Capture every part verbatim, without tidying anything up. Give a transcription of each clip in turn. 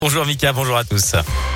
Bonjour Mika, bonjour à tous.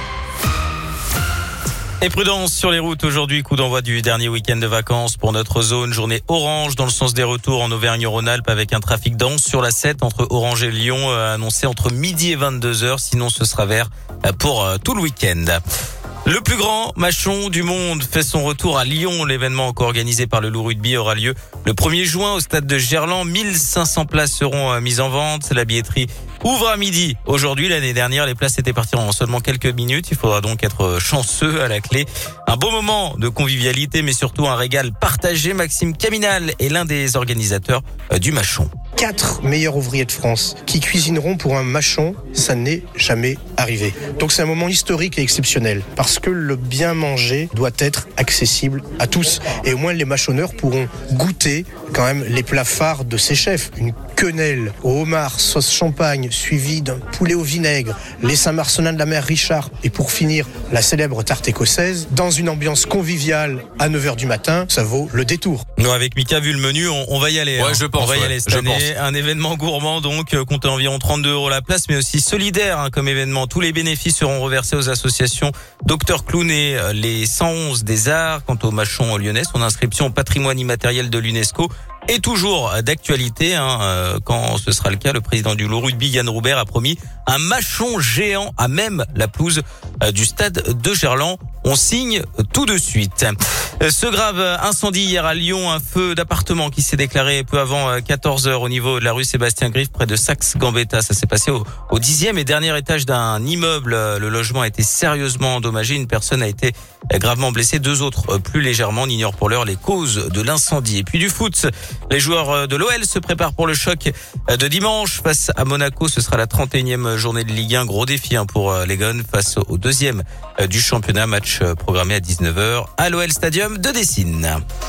Et prudence sur les routes aujourd'hui, coup d'envoi du dernier week-end de vacances pour notre zone. Journée orange dans le sens des retours en Auvergne-Rhône-Alpes avec un trafic dense sur la sept entre Orange et Lyon euh, annoncé entre midi et vingt-deux heures. Sinon ce sera vert euh, pour euh, tout le week-end. Le plus grand mâchon du monde fait son retour à Lyon. L'événement encore organisé par le Loup Rugby aura lieu le premier juin au stade de Gerland. mille cinq cents places seront mises en vente. La billetterie ouvre à midi. Aujourd'hui, l'année dernière, les places étaient parties en seulement quelques minutes. Il faudra donc être chanceux à la clé. Un beau moment de convivialité, mais surtout un régal partagé. Maxime Caminal est l'un des organisateurs du mâchon. Quatre meilleurs ouvriers de France qui cuisineront pour un mâchon, ça n'est jamais arrivé. Donc c'est un moment historique et exceptionnel parce que le bien manger doit être accessible à tous. Et au moins les mâchonneurs pourront goûter quand même les plats phares de ces chefs. Une quenelle au homard, sauce champagne, suivie d'un poulet au vinaigre, les Saint-Marcelin de la mère Richard. Et pour finir, la célèbre tarte écossaise. Dans une ambiance conviviale à neuf heures du matin, ça vaut le détour. Nous, avec Mika, vu le menu, on, on va y aller. Ouais, hein. je pense. On va y ouais, aller cette je année. pense. Un événement gourmand, donc, euh, comptez environ trente-deux euros la place, mais aussi solidaire hein, comme événement. Tous les bénéfices seront reversés aux associations Docteur Clown et euh, les cent onze des Arts. Quant au mâchon lyonnais, son inscription au patrimoine immatériel de l'UNESCO est toujours d'actualité. Hein, euh, quand ce sera le cas, le président du Loup Rugby, Yann Roubert, a promis un mâchon géant à même la pelouse euh, du stade de Gerland. On signe tout de suite. Ce grave incendie hier à Lyon, un feu d'appartement qui s'est déclaré peu avant quatorze heures au niveau de la rue Sébastien Griffe près de Saxe-Gambetta. Ça s'est passé au, au dixième et dernier étage d'un immeuble. Le logement a été sérieusement endommagé. Une personne a été gravement blessée. Deux autres plus légèrement. On ignore pour l'heure les causes de l'incendie. Et puis du foot. Les joueurs de l'O L se préparent pour le choc de dimanche face à Monaco. Ce sera la trente et unième journée de Ligue un. Gros défi pour les Gones face au deuxième du championnat. Match programmé à dix-neuf heures à l'O L Stadium de Dessine.